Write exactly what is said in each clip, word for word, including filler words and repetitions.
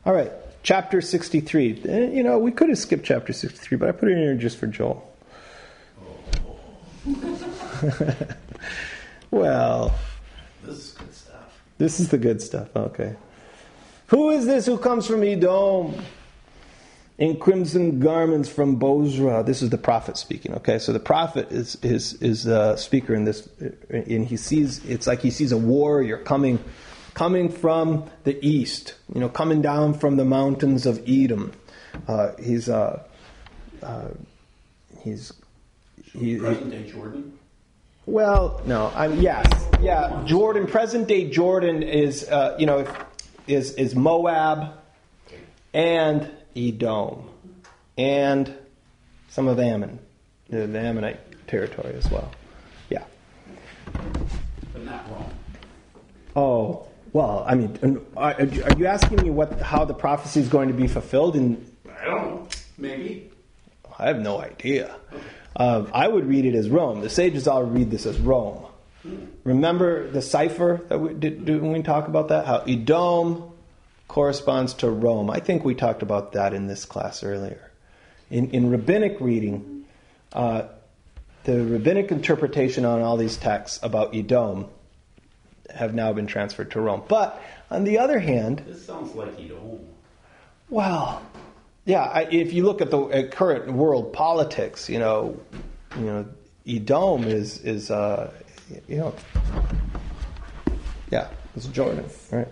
All right, chapter sixty-three. You know, we could have skipped chapter sixty-three, but I put it in here just for Joel. Well, this is good stuff. This is the good stuff. Okay. Who is this who comes from Edom in crimson garments from Bozrah? This is the prophet speaking. Okay, so the prophet is is is a speaker in this, and he sees it's like he sees a warrior coming, coming from the east. You know, coming down from the mountains of Edom. Uh, he's uh, uh, he's he, present day Jordan. Well, no, I'm yes, yeah. Jordan, present day Jordan is uh, you know is is Moab and Edom and some of Ammon, the Ammonite territory as well. Yeah. But not Rome. Oh well, I mean, are, are you asking me what how the prophecy is going to be fulfilled? In I don't know. Maybe. I have no idea. Uh, I would read it as Rome. The sages all read this as Rome. Remember the cipher that we did, did we talk about that? How Edom corresponds to Rome. I think we talked about that in this class earlier. In, in rabbinic reading, uh, the rabbinic interpretation on all these texts about Edom have now been transferred to Rome. But on the other hand, this sounds like Edom. Well, yeah. I, if you look at the at current world politics, you know, you know, Edom is is uh, you know, yeah, it's Jordan, right?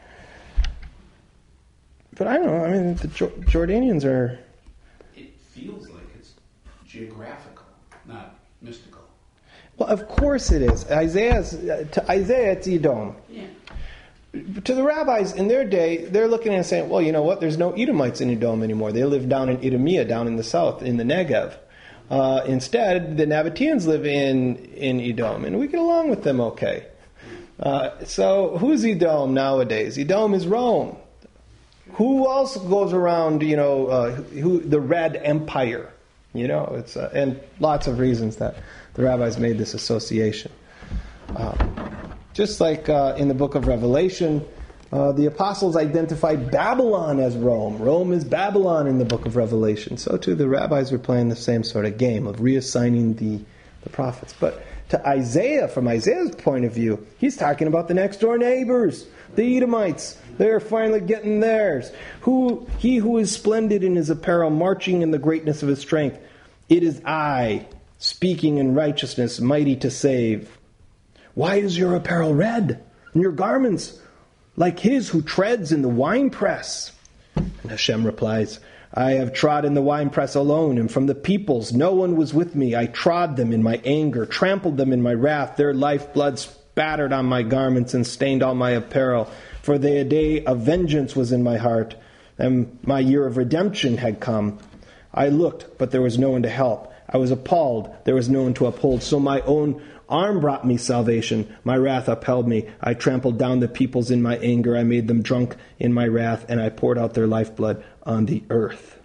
But I don't know. I mean, the jo- Jordanians are. It feels like it's geographical, not mystical. Well, of course it is. Isaiah's to Isaiah, it's Edom. Yeah. To the rabbis in their day, they're looking and saying, well, you know what? There's no Edomites in Edom anymore. They live down in Edomia, down in the south, in the Negev. Uh, instead, the Nabateans live in, in Edom, and we get along with them okay. Uh, so who's Edom nowadays? Edom is Rome. Who else goes around, you know, uh, who the Red Empire? You know, it's uh, and lots of reasons that the rabbis made this association. Uh, Just like uh, in the book of Revelation, uh, the apostles identified Babylon as Rome. Rome is Babylon in the book of Revelation. So too the rabbis were playing the same sort of game of reassigning the, the prophets. But to Isaiah, from Isaiah's point of view, he's talking about the next door neighbors, the Edomites. They're finally getting theirs. Who he who is splendid in his apparel, marching in the greatness of his strength. It is I, speaking in righteousness, mighty to save. Why is your apparel red, and your garments like his who treads in the winepress? And Hashem replies, I have trod in the winepress alone, and from the peoples no one was with me. I trod them in my anger, trampled them in my wrath. Their lifeblood spattered on my garments and stained all my apparel. For the day of vengeance was in my heart, and my year of redemption had come. I looked, but there was no one to help. I was appalled, there was no one to uphold. So my own arm brought me salvation. My wrath upheld me. I trampled down the peoples in my anger. I made them drunk in my wrath, and I poured out their lifeblood on the earth.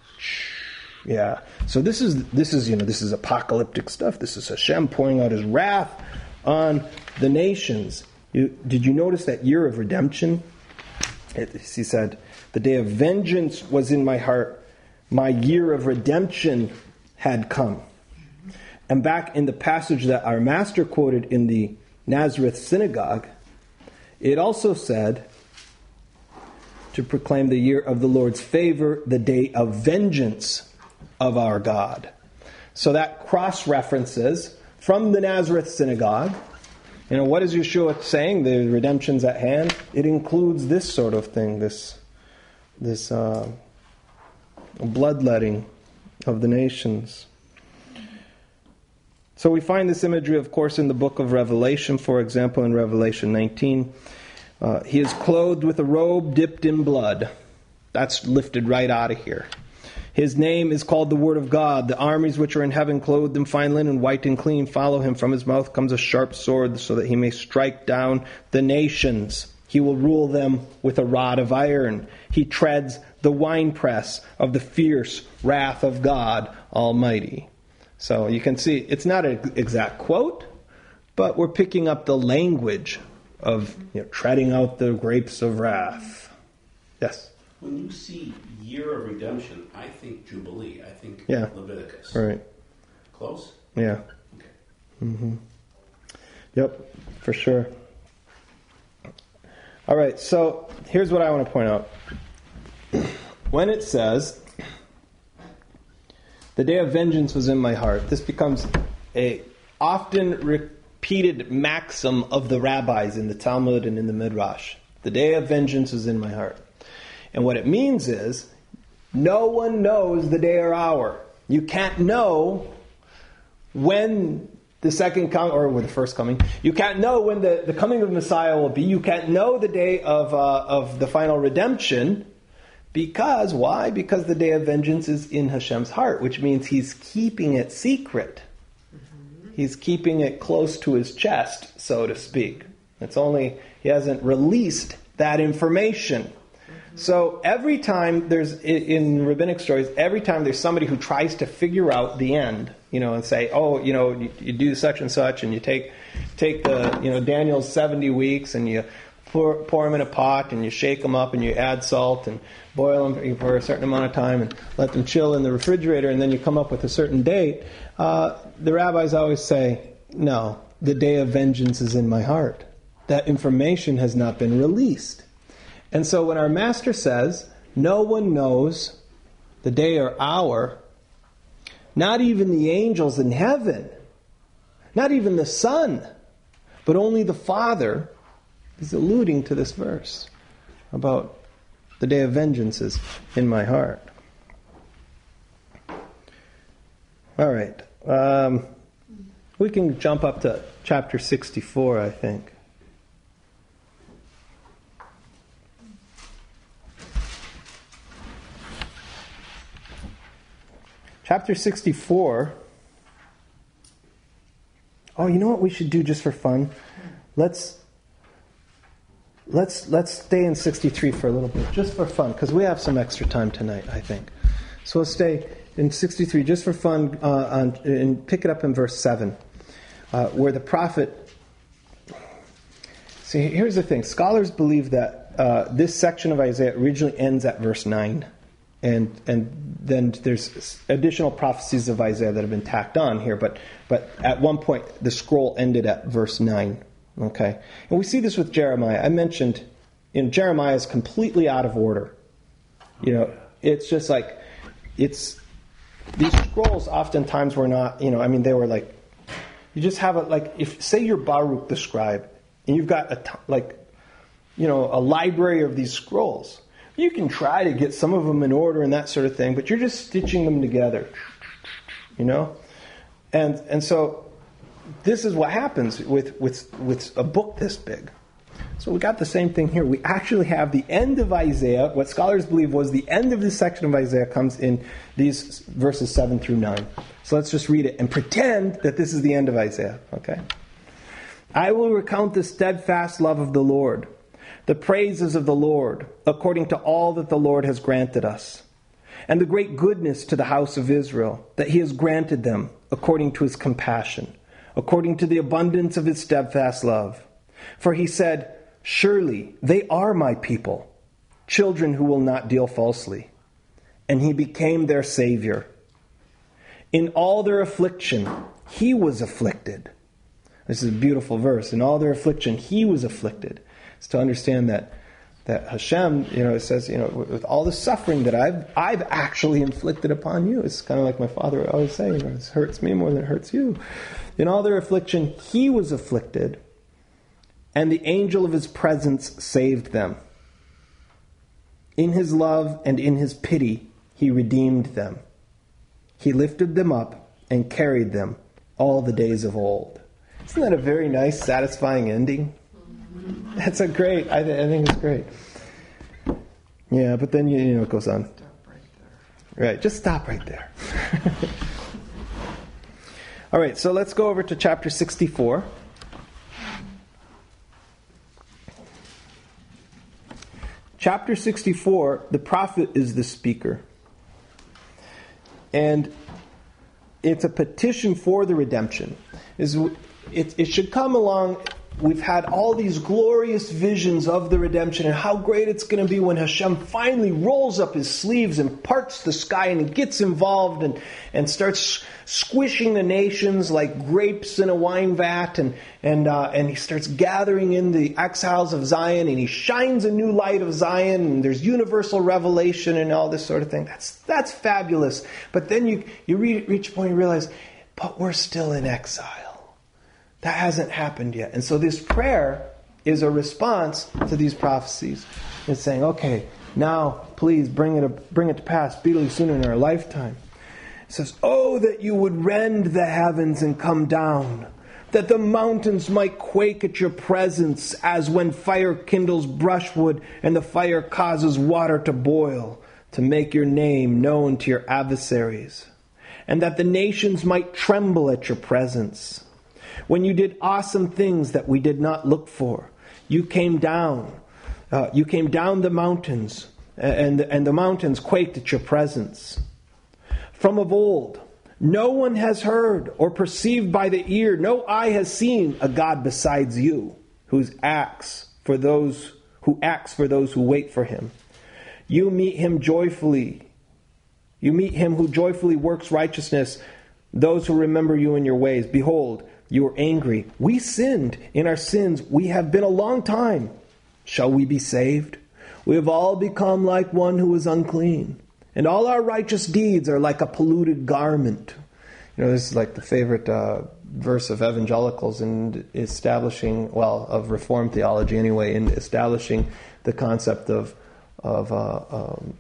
Yeah. So this is this is you know this is apocalyptic stuff. This is Hashem pouring out His wrath on the nations. You, did you notice that year of redemption? It, he said, "The day of vengeance was in my heart. My year of redemption had come." And back in the passage that our master quoted in the Nazareth synagogue, it also said to proclaim the year of the Lord's favor, the day of vengeance of our God. So that cross-references from the Nazareth synagogue. You know, what is Yeshua saying? The redemption's at hand. It includes this sort of thing, this, this uh, bloodletting of the nations. So we find this imagery, of course, in the book of Revelation. For example, in Revelation nineteen, uh, he is clothed with a robe dipped in blood. That's lifted right out of here. His name is called the Word of God. The armies which are in heaven, clothed in fine linen, white and clean, follow him. From his mouth comes a sharp sword, so that he may strike down the nations. He will rule them with a rod of iron. He treads the winepress of the fierce wrath of God Almighty. So you can see, it's not an exact quote, but we're picking up the language of, you know, treading out the grapes of wrath. Yes? When you see year of redemption, I think Jubilee. I think Yeah. Leviticus. Right. Close? Yeah. Okay. Mm-hmm. Yep, for sure. All right, so here's what I want to point out. When it says, the day of vengeance was in my heart, this becomes a often repeated maxim of the rabbis in the Talmud and in the Midrash. The day of vengeance was in my heart. And what it means is, no one knows the day or hour. You can't know when the second coming, or the first coming. You can't know when the, the coming of Messiah will be. You can't know the day of uh, of the final redemption. Because, why? Because the day of vengeance is in Hashem's heart, which means He's keeping it secret. Mm-hmm. He's keeping it close to His chest, so to speak. It's only, He hasn't released that information. Mm-hmm. So every time there's, in rabbinic stories, every time there's somebody who tries to figure out the end, you know, and say, oh, you know, you, you do such and such, and you take take the, you know, Daniel's seventy weeks, and you pour, pour them in a pot, and you shake them up, and you add salt, and boil them for a certain amount of time, and let them chill in the refrigerator, and then you come up with a certain date. Uh, the rabbis always say, no, the day of vengeance is in my heart. That information has not been released. And so when our Master says, no one knows the day or hour, not even the angels in heaven, not even the Son, but only the Father, is alluding to this verse about the day of vengeance is in my heart. All right. Um, we can jump up to chapter sixty-four, I think. Chapter sixty-four. Oh, you know what we should do just for fun? Let's let's let's stay in sixty-three for a little bit, just for fun, because we have some extra time tonight, I think. So let's stay in sixty-three just for fun, uh, on, and pick it up in verse seven, uh, where the prophet. See, here's the thing: scholars believe that uh, this section of Isaiah originally ends at verse nine. And and then there's additional prophecies of Isaiah that have been tacked on here. But but at one point, the scroll ended at verse nine. Okay? And we see this with Jeremiah. I mentioned, you know, Jeremiah is completely out of order. You know, it's just like, it's, these scrolls oftentimes were not, you know, I mean, they were like, you just have a, like, if, say you're Baruch the scribe, and you've got, a t- like, you know, a library of these scrolls. You can try to get some of them in order and that sort of thing, but you're just stitching them together, you know? And and so this is what happens with, with, with a book this big. So we got the same thing here. We actually have the end of Isaiah. What scholars believe was the end of this section of Isaiah comes in these verses seven through nine. So let's just read it and pretend that this is the end of Isaiah, okay? I will recount the steadfast love of the Lord, the praises of the Lord, according to all that the Lord has granted us, and the great goodness to the house of Israel, that He has granted them according to His compassion, according to the abundance of His steadfast love. For He said, surely they are my people, children who will not deal falsely. And He became their Savior. In all their affliction, He was afflicted. This is a beautiful verse. In all their affliction, He was afflicted. It's to understand that that Hashem, you know, it says, you know, with all the suffering that I've I've actually inflicted upon you. It's kind of like my father would always say, you know, it hurts me more than it hurts you. In all their affliction, He was afflicted, and the angel of His presence saved them. In His love and in His pity, He redeemed them. He lifted them up and carried them all the days of old. Isn't that a very nice, satisfying ending? That's a great, I, th- I think it's great. Yeah, but then, you, you know, it goes on. Stop right there. Right, just stop right there. All right, so let's go over to chapter sixty-four. Chapter sixty-four, the prophet is the speaker. And it's a petition for the redemption. It, it should come along we've had all these glorious visions of the redemption and how great it's going to be when Hashem finally rolls up his sleeves and parts the sky and gets involved and, and starts squishing the nations like grapes in a wine vat, and and uh, and he starts gathering in the exiles of Zion, and he shines a new light of Zion, and there's universal revelation and all this sort of thing. That's that's fabulous. But then you you re- reach a point and you realize, but we're still in exile. That hasn't happened yet. And so this prayer is a response to these prophecies. It's saying, okay, now please bring it bring it to pass speedily sooner in our lifetime. It says, oh, that you would rend the heavens and come down, that the mountains might quake at your presence, as when fire kindles brushwood and the fire causes water to boil, to make your name known to your adversaries, and that the nations might tremble at your presence. When you did awesome things that we did not look for, you came down, uh, you came down the mountains, and, and the mountains quaked at your presence. From of old, no one has heard or perceived by the ear, no eye has seen a God besides you, who acts for those who acts for those who wait for him. You meet him joyfully. You meet him who joyfully works righteousness, those who remember you in your ways. Behold, you are angry. We sinned. In our sins we have been a long time. Shall we be saved? We have all become like one who is unclean, and all our righteous deeds are like a polluted garment. You know, this is like the favorite uh, verse of evangelicals in establishing, well, of Reformed theology anyway, in establishing the concept of of uh, um,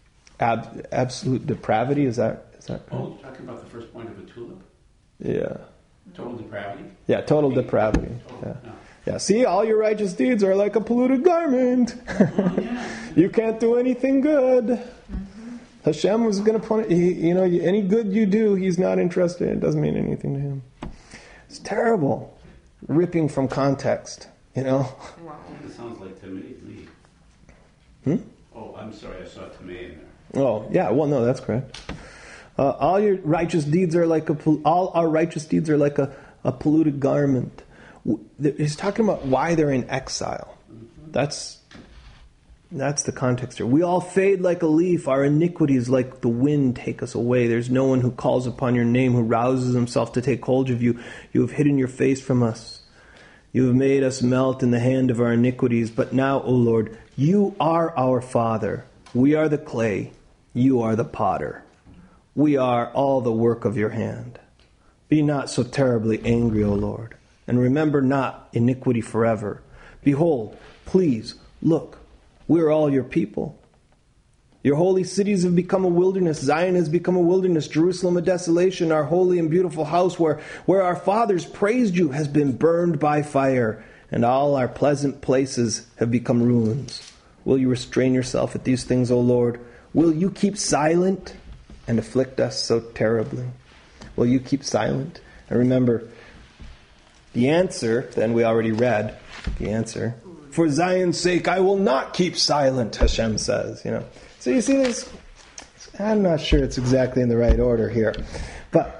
ab- absolute depravity. Is that is that? Oh, talking about the first point of a tulip. Yeah. Total depravity. Yeah, total depravity. Total, Yeah. no. Yeah. See, all your righteous deeds are like a polluted garment. Oh, yeah. You can't do anything good. Hashem was going to punish, he, you know, any good you do, he's not interested. It doesn't mean anything to him. It's terrible. Ripping from context, you know. Wow. It sounds like Tamei to me. Hmm? Oh, I'm sorry, I saw Tamei in there. Oh, yeah, well, no, that's correct. Uh, all your righteous deeds are like a, all our righteous deeds are like a, a polluted garment. He's talking about why they're in exile. Mm-hmm. That's That's the context here. We all fade like a leaf. Our iniquities like the wind take us away. There's no one who calls upon your name, who rouses himself to take hold of you. You have hidden your face from us. You have made us melt in the hand of our iniquities. But now, O Lord, you are our Father. We are the clay. You are the potter. We are all the work of your hand. Be not so terribly angry, O Lord, and remember not iniquity forever. Behold, please, look, we are all your people. Your holy cities have become a wilderness. Zion has become a wilderness. Jerusalem a desolation. Our holy and beautiful house where, where our fathers praised you has been burned by fire, and all our pleasant places have become ruins. Will you restrain yourself at these things, O Lord? Will you keep silent and afflict us so terribly? Will you keep silent? And remember, the answer, then we already read the answer. For Zion's sake, I will not keep silent, Hashem says. You know, so you see this. I'm not sure it's exactly in the right order here, but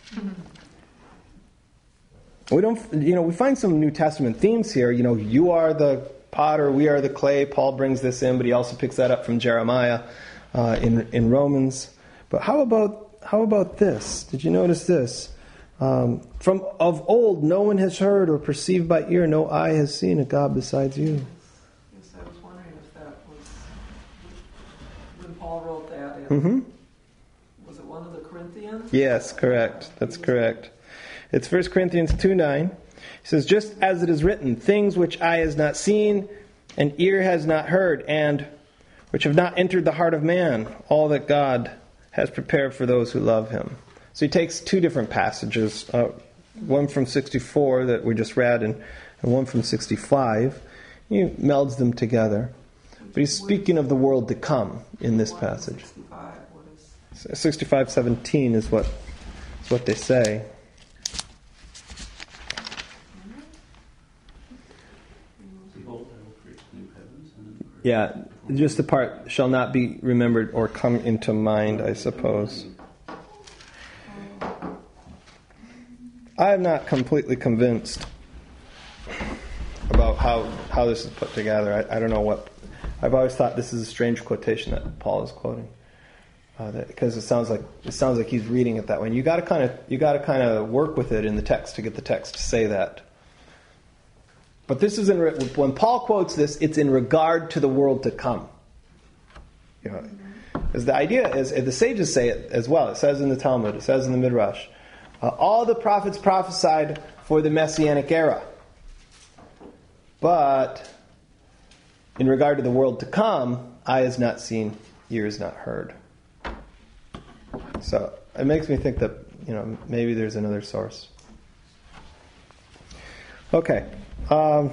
we don't. You know, we find some New Testament themes here. You know, you are the potter, we are the clay. Paul brings this in, but he also picks that up from Jeremiah uh, in in Romans. But how about how about this? Did you notice this? Um, from of old, no one has heard or perceived by ear, no eye has seen a God besides you. Yes, I was wondering if that was when Paul wrote that. In, Mm-hmm. Was it one of the Corinthians? Yes, correct. That's correct. It's First Corinthians two nine. He says, just as it is written, things which eye has not seen and ear has not heard, and which have not entered the heart of man, all that God has prepared for those who love him. So he takes two different passages, uh, one from sixty-four that we just read, and, and one from sixty-five. He melds them together. But he's speaking of the world to come in this passage. sixty-five, what is... sixty-five seventeen is what, is what they say. Behold, I will create new heavens and new earth. Yeah, just the part shall not be remembered or come into mind, I suppose. I am not completely convinced. about how, how this is put together. I, I don't know what. I've always thought this is a strange quotation that Paul is quoting, uh, because it sounds like it sounds like he's reading it that way. And you got to kind of you got to kind of work with it in the text to get the text to say that. But this is in re- when Paul quotes this, it's in regard to the world to come. You know, as the idea is, the sages say it as well. It says in the Talmud, it says in the Midrash, uh, all the prophets prophesied for the Messianic era. But in regard to the world to come, eye has not seen, ear has not heard. So it makes me think that, you know, maybe there's another source. Okay. Um,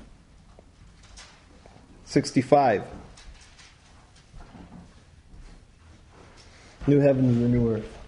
sixty-five. New heavens and the new earth.